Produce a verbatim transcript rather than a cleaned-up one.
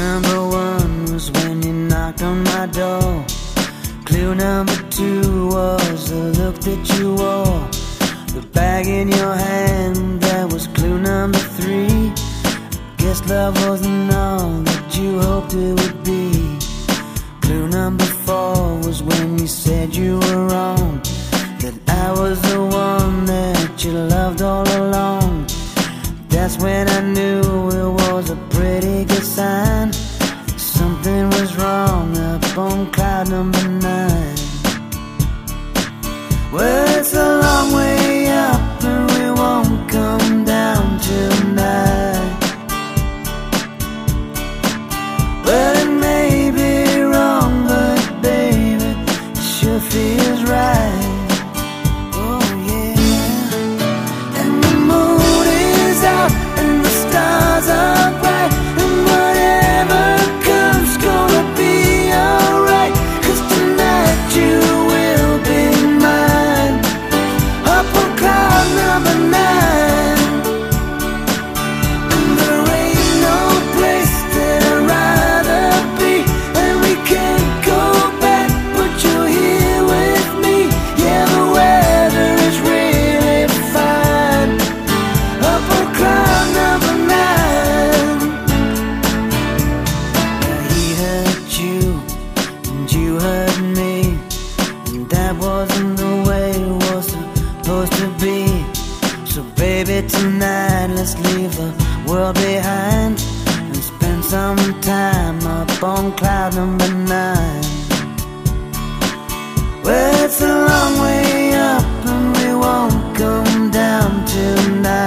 number one was when you knocked on my door. Clue number two was the look that you wore. The bag in your hand, that was clue number three. Guess love wasn't all that you hoped it would be. Clue number four was when you said you were wrong, that I was the one that you loved all along. That's when I knew it was a pretty good sign. Something was wrong up on cloud number nine. Well, it's a long way up and we won't come down tonight. Well, it may be wrong, but baby, it sure feels right. Oh yeah. And the moon is out and the stars are bright, and whatever comes gonna be alright. 'Cause tonight you will be mine, up on cloud number nine. And there ain't no place that I'd rather be, and we can't go back, but you're here with me. Yeah, the weather is really fine, up on cloud number nine. Now he hurt you and you hurt me, and that wasn't the way it was supposed to be. So baby, tonight let's leave the world behind and spend some time up on cloud number nine. Well, it's a long way up and we won't come down tonight.